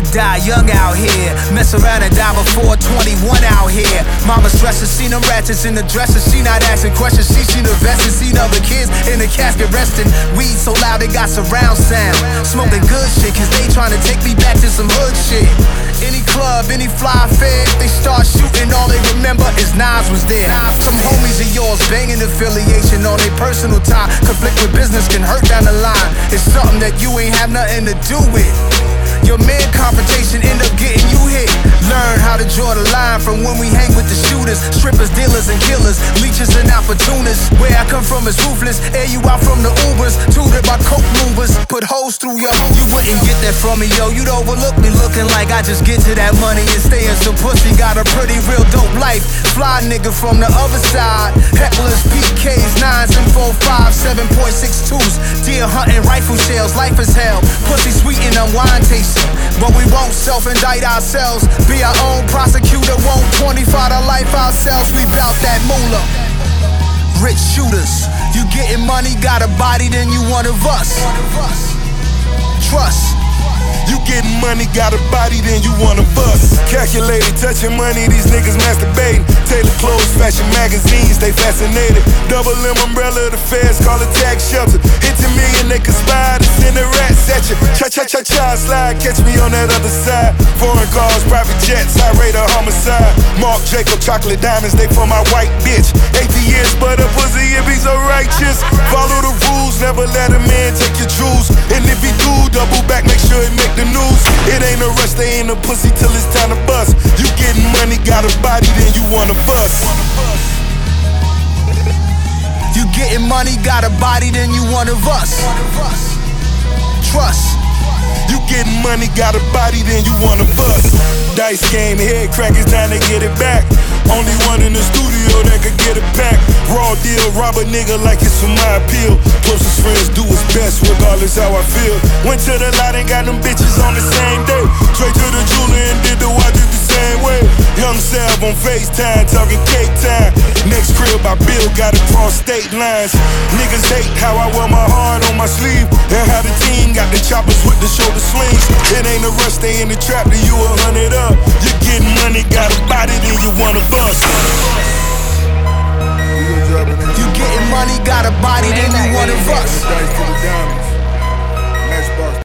could die young out here. Mess around and die before 21 out here. Mama stressing, seen them ratchets in the dresser. She not asking questions, she seen the vested. Seen other kids in the casket resting. Weed so loud it got surround sound. Smoking good shit, cause they trying to take me back to some hood shit. Any club, any fly fair, if they start shooting, all they remember is Nas was there. Some homies of yours banging affiliation on their personal time. Conflict with business can hurt down the line. It's something that you ain't have nothing to do with. Your man confrontation end up getting you hit. Learn how to draw the line from when we hang with the shooters, strippers, dealers, and killers, leeches and opportunists. Where I come from is ruthless, air you out from the Ubers, tutored by coke movers, put holes through your home. You wouldn't get that from me, yo, you'd overlook me looking like I just get to that money and stay in some pussy. Got a pretty real dope life, fly nigga from the other side. Hecklers, PKs, 9s and 4.5, 7.62s, deer hunting, rifle shells, life is hell. Pussy sweet and unwind tasting. But we won't self-indict ourselves. Be our own prosecutor, won't 25 to life ourselves. We bout that moolah. Rich shooters, you getting money, got a body, then you one of us. Trust. You getting money, got a body, then you one of us. Calculated, touching money, these niggas masturbating. Tailored clothes, fashion magazines, they fascinated. Double M umbrella, the feds call it tax shelter. Hit $10 million, they conspire to send the rats at you. Cha-cha-cha-cha, slide, catch me on that other side. Foreign cars, private jets, high rate of homicide. Marc Jacob, chocolate diamonds, they for my white bitch. 80 years, but a pussy if he's so righteous. Follow the rules, never let a man take your jewels. And if he do, double back, make sure it make the news. It ain't a rush, they ain't a pussy till it's time to bust. You getting money, got a body, then you one of us. You getting money, got a body, then you one of us. Trust. You getting money, got a body, then you one of us. Dice game, head crackers down to get it back. Only one in the studio that could get it back. Raw deal, rob a nigga like it's for my appeal. Closest friends do his best, regardless how I feel. Went to the lot and got them bitches on the same day. Straight to the jeweler and did the watches the same way. Young Sav on FaceTime, talking cake time. Next crib I build, got to cross state lines. Niggas hate how I wear my heart on my sleeve, and how the team got the choppers with the shoulder slings. It ain't a rush, stay in the trap till you 100 up. You getting money, got a body, then you one of us. You getting money, got a body, then you one of us.